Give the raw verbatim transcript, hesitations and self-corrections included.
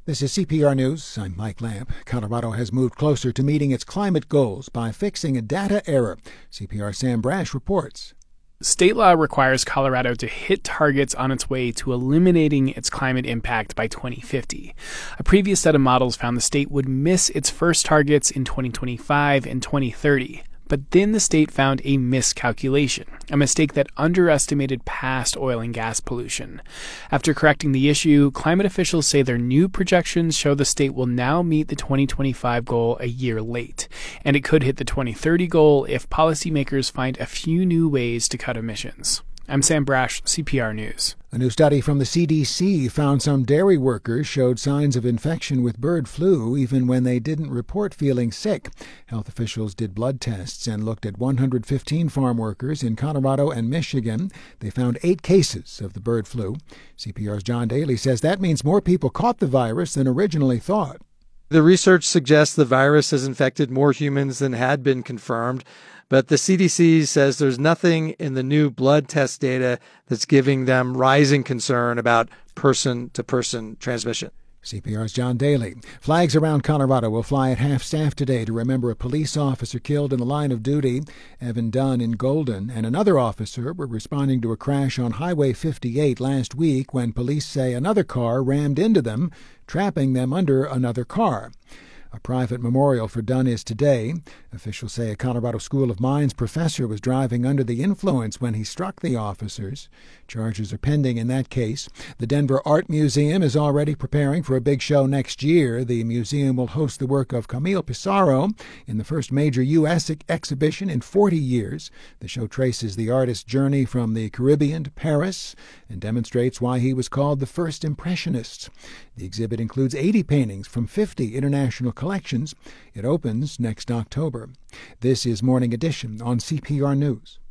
This is C P R News. I'm Mike Lamp. Colorado has moved closer to meeting its climate goals by fixing a data error. C P R's Sam Brash reports. State law requires Colorado to hit targets on its way to eliminating its climate impact by twenty fifty. A previous set of models found the state would miss its first targets in twenty twenty-five and twenty thirty. But then the state found a miscalculation, a mistake that underestimated past oil and gas pollution. After correcting the issue, climate officials say their new projections show the state will now meet the twenty twenty-five goal a year late, and it could hit the twenty thirty goal if policymakers find a few new ways to cut emissions. I'm Sam Brash, C P R News. A new study from the C D C found some dairy workers showed signs of infection with bird flu even when they didn't report feeling sick. Health officials did blood tests and looked at one hundred fifteen farm workers in Colorado and Michigan. They found eight cases of the bird flu. C P R's John Daly says that means more people caught the virus than originally thought. The research suggests the virus has infected more humans than had been confirmed. But the C D C says there's nothing in the new blood test data that's giving them rising concern about person-to-person transmission. C P R's John Daly. Flags around Colorado will fly at half-staff today to remember a police officer killed in the line of duty. Evan Dunn in Golden and another officer were responding to a crash on Highway fifty-eight last week when police say another car rammed into them, trapping them under another car. A private memorial for Dunn is today. Officials say a Colorado School of Mines professor was driving under the influence when he struck the officers. Charges are pending in that case. The Denver Art Museum is already preparing for a big show next year. The museum will host the work of Camille Pissarro in the first major U S exhibition in forty years. The show traces the artist's journey from the Caribbean to Paris and demonstrates why he was called the first impressionist. The exhibit includes eighty paintings from fifty international collections. It opens next October. This is Morning Edition on C P R News.